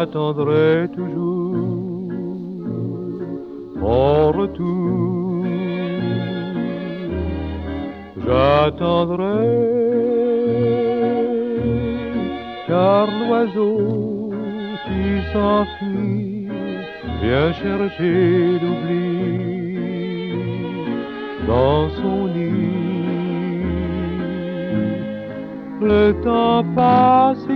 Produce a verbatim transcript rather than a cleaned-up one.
J'attendrai toujours ton retour. J'attendrai, car l'oiseau qui s'enfuit vient chercher l'oubli dans son nid. Le temps passe